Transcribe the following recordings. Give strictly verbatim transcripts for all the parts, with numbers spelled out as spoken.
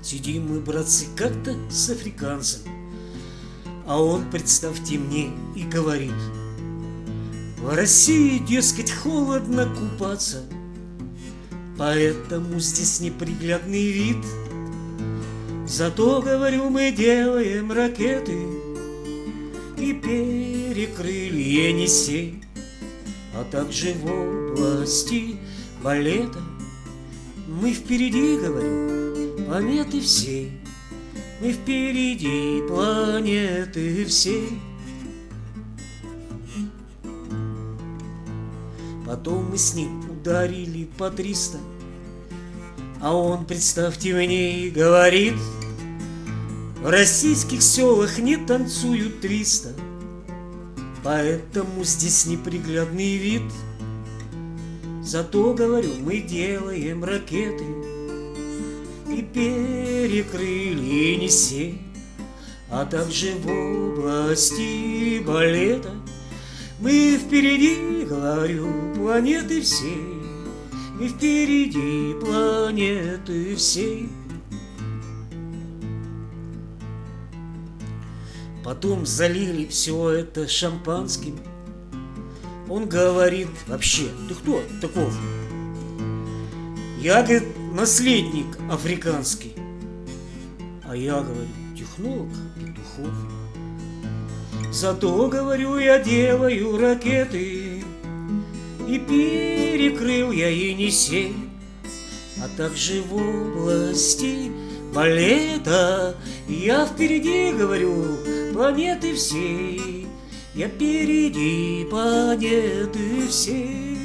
Сидим мы, братцы, как-то с африканцем, а он, представьте мне, и говорит: в России, дескать, холодно купаться, поэтому здесь неприглядный вид. Зато, говорю, мы делаем ракеты и перекрыли Енисей, а также в области балета мы впереди, говорю, планеты всей. Мы впереди планеты всей. Потом мы с ним ударили по триста, а он, представьте мне, говорит: в российских селах не танцуют триста, поэтому здесь неприглядный вид. Зато, говорю, мы делаем ракеты и перекрыли Енисей, а также в области балета мы впереди, говорю, планеты всей. Мы впереди планеты всей. Потом залили все это шампанским. Он говорит: вообще, ты кто таков? Я, говорит, наследник африканский. А я, говорю, технолог Петухов. Зато, говорю, я делаю ракеты и перекрыл я Енисей, а также в области балета я впереди, говорю, планеты всей. Я впереди планеты всей.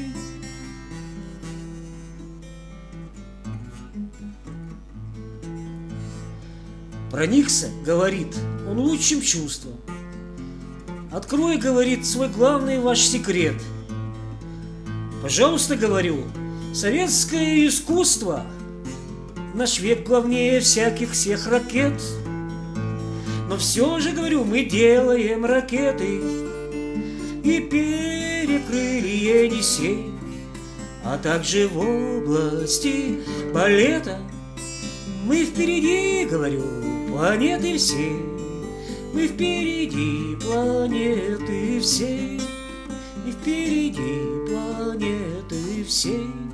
Проникся, говорит, он лучшим чувством. Открой, говорит, свой главный ваш секрет. Пожалуйста, говорю, советское искусство наш век главнее всяких всех ракет. Но все же, говорю, мы делаем ракеты и перекрыли Енисей, а также в области балета мы впереди, говорю, планеты всей. Мы впереди планеты всей. И впереди планеты всей.